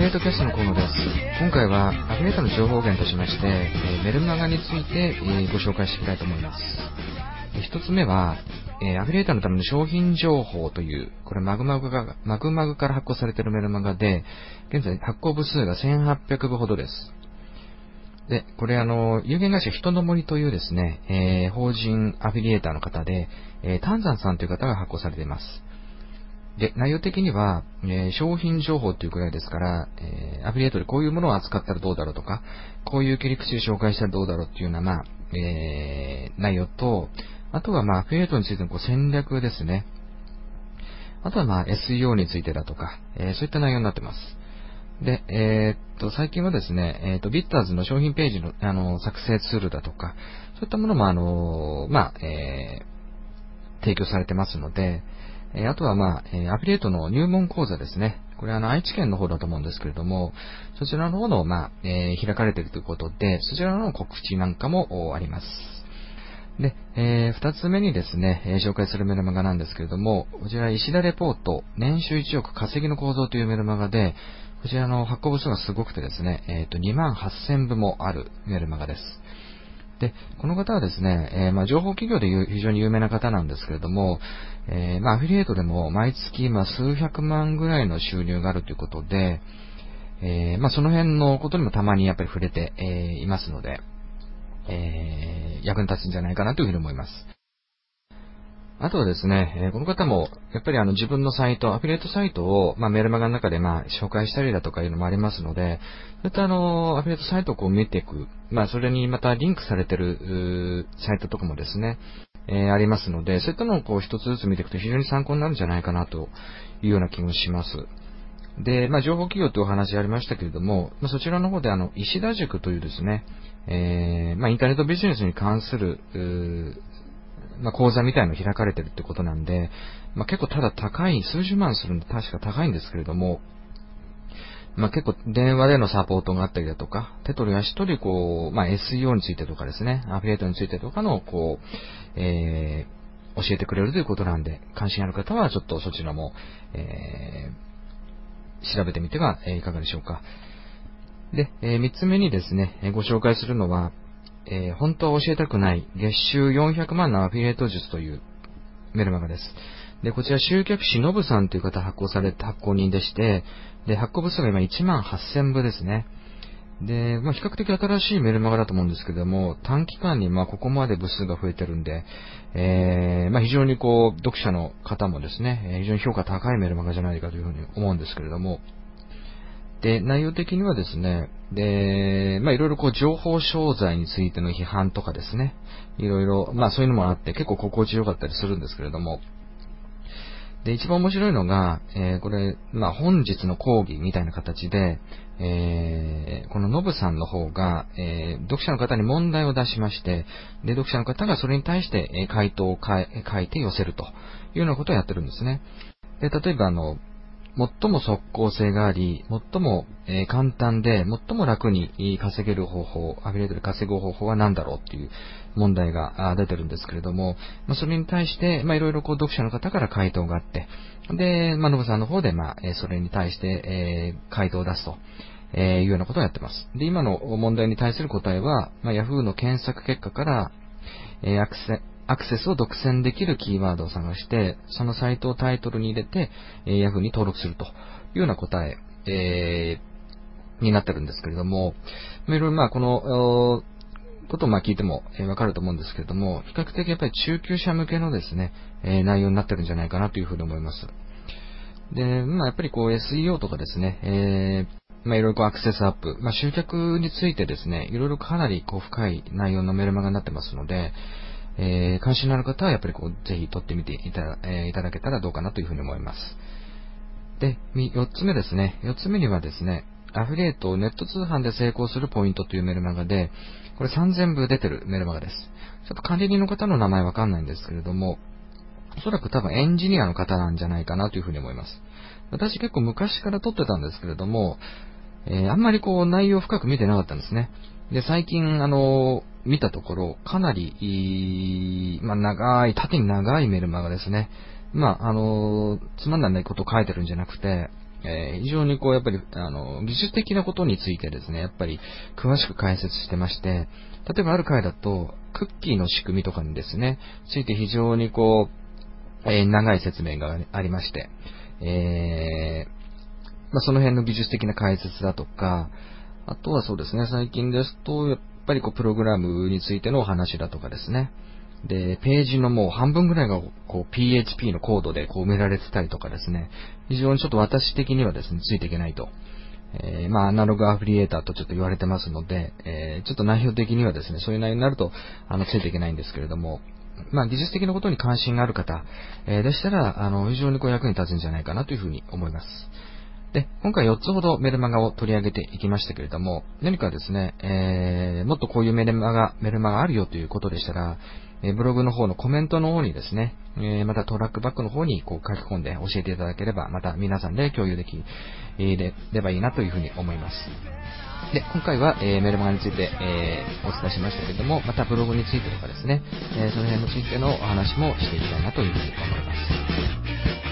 リエイトキャストの河野です。今回はアフィリエイトの情報源としまして、メルマガについて、ご紹介していきたいと思います。一つ目は、アフィリエイトのための商品情報という、これマグマグから発行されているメルマガで、現在発行部数が1800部ほどです。で、これ有限会社人の森というですね、法人アフィリエイターの方で、丹山さんという方が発行されています。で、内容的には、商品情報というくらいですから、アフィリエイトでこういうものを扱ったらどうだろうとか、こういう切り口で紹介したらどうだろうっていうような、内容と、あとはアフィリエイトについての戦略ですね。あとはSEO についてだとか、そういった内容になっています。で、最近はですね、ビッターズの商品ページの、作成ツールだとか、そういったものも提供されてますので、あとはアフィリエイトの入門講座ですね。これ愛知県の方だと思うんですけれども、そちらの方の開かれているということで、そちらの告知なんかもあります。で、二つ目にですね、紹介するメルマガなんですけれども、こちら石田レポート、年収1億稼ぎの構造というメルマガで、こちらの発行部数がすごくてですね、28000部もあるメルマガです。で、この方はですね、情報企業で非常に有名な方なんですけれども、アフィリエイトでも毎月数百万ぐらいの収入があるということで、その辺のことにもたまにやっぱり触れて、いますので、役に立つんじゃないかなというふうに思います。あとはですね、この方も、やっぱり自分のサイト、アフィリエイトサイトを、メルマガの中で紹介したりだとかいうのもありますので、そういったアフィリエイトサイトを見ていく、それにまたリンクされているサイトとかもですね、ありますので、そういったのを一つずつ見ていくと非常に参考になるんじゃないかなというような気もします。で、情報企業というお話ありましたけれども、そちらの方で石田塾というですね、インターネットビジネスに関する、講座みたいのを開かれてるってことなんで、結構ただ高い、数十万するんで確か高いんですけれども、結構電話でのサポートがあったりだとか、手取り足取りSEO についてとかですね、アフィリエイトについてとかの教えてくれるということなんで、関心ある方はちょっとそちらも、調べてみてはいかがでしょうか。で、三つ目にですね、ご紹介するのは、本当は教えたくない月収400万のアフィリエイト術というメルマガです。で、こちら集客士のぶさんという方発行人でして、で、発行部数が今18000部ですね。で、比較的新しいメルマガだと思うんですけども、短期間にここまで部数が増えてるんで、非常に読者の方もですね、非常に評価高いメルマガじゃないかというふうに思うんですけれども、で、内容的にはですね、で、いろいろ情報商材についての批判とかですね、いろいろ、そういうのもあって結構心地よかったりするんですけれども、で、一番面白いのが、これ、本日の講義みたいな形で、このノブさんの方が、読者の方に問題を出しまして、で、読者の方がそれに対して、回答を書いて寄せるというようなことをやってるんですね。で、例えば最も即効性があり、最も簡単で、最も楽に稼げる方法、アフィリエイトで稼ぐ方法は何だろうっていう問題が出てるんですけれども、それに対して、いろいろ読者の方から回答があって、で、ノブさんの方で、それに対して、回答を出すと。いうようなことをやってます。で、今の問題に対する答えは、Yahoo の検索結果から、アクセスを独占できるキーワードを探して、そのサイトをタイトルに入れて、Yahoo に登録するというような答え、になってるんですけれども、いろいろこのことを聞いてもわかると思うんですけれども、比較的やっぱり中級者向けのですね、内容になってるんじゃないかなというふうに思います。で、やっぱりSEO とかですね、いろいろアクセスアップ、集客についてですね、いろいろかなり深い内容のメルマガになってますので、関心のある方はやっぱりぜひ取ってみていただけたらどうかなというふうに思います。で、4つ目ですね。4つ目にはですね、アフィリエイトをネット通販で成功するポイントというメルマガで、これ3000部出てるメルマガです。ちょっと管理人の方の名前わかんないんですけれども、おそらく多分エンジニアの方なんじゃないかなというふうに思います。私結構昔から撮ってたんですけれども、あんまり内容深く見てなかったんですね。で、最近見たところ、かなり、縦に長いメルマガですね。つまんないことを書いてるんじゃなくて、 非常にやっぱり、技術的なことについてですね、やっぱり詳しく解説してまして、例えばある回だと、クッキーの仕組みとかにですね、ついて非常に長い説明がありまして、その辺の技術的な解説だとか、あとはそうですね、最近ですと、やっぱりプログラムについてのお話だとかですね。で、ページのもう半分ぐらいがPHP のコードで埋められてたりとかですね。非常にちょっと私的にはですね、ついていけないと。アナログアフィリエーターとちょっと言われてますので、ちょっと内容的にはですね、そういう内容になると、ついていけないんですけれども、技術的なことに関心がある方、でしたら、非常に役に立つんじゃないかなというふうに思います。で、今回4つほどメルマガを取り上げていきましたけれども、何かですね、もっとこういうメルマガあるよということでしたら、ブログの方のコメントの方にですね、またトラックバックの方に書き込んで教えていただければ、また皆さんで共有できればいいなというふうに思います。で、今回は、メルマガについて、お伝えしましたけれども、またブログについてとかですね、その辺についてのお話もしていきたいなというふうに思います。